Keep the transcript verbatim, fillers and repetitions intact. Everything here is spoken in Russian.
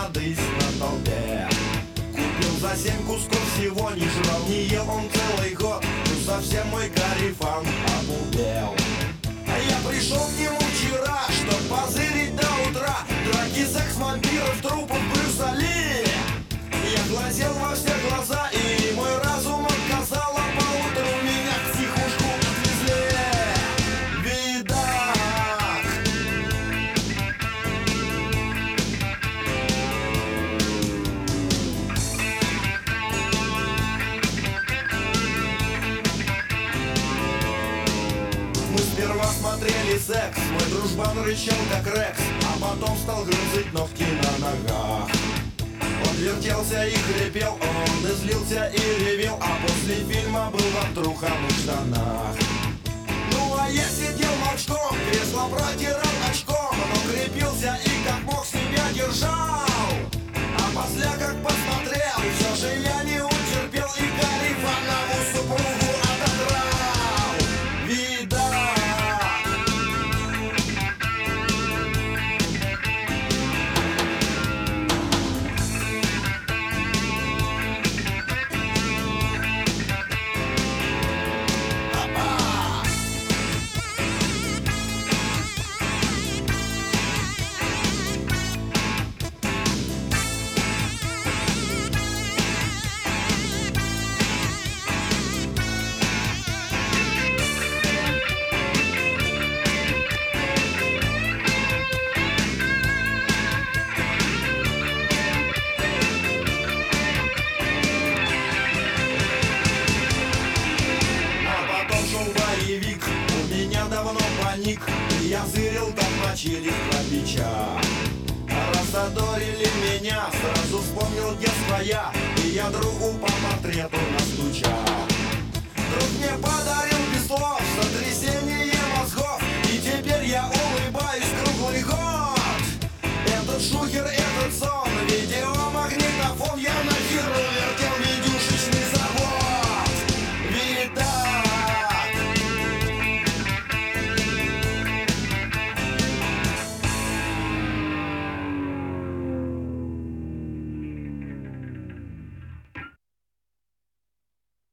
подысь на толпе. Купил за семь кусков всего, не жрал, не ел он целый год. Ну совсем мой карифан обубел. А я пришел к нему вчера, чтоб позырить до утра. Драки, секс, вампиров, трупов, Брюса Ли. Я глазел во все глаза, и мой разум отказал. А поутру меня в психушку отвезли. Видак. Мы сперва смотрели секс, мой дружбан рычал как Рекс, а потом стал грызть ногти на ногах. Он вертелся и хрипел, он и злился и ревел, а после фильма был в обтруханных штанах. Ну а я сидел молчком, кресло протирал очком, но крепился и как мог себя держал. А после как посмотрел, и все же я не утерпел и карифанову супругу отодрал. Видак. У меня давно паник, и я зырил, как мочили храпича. Рассадорили меня, сразу вспомнил детство я, и я другу по портрету настучал. Друг мне подарил без слов сотрясение мозгов, и теперь я улыбаюсь круглый год. Этот шухер, этот сон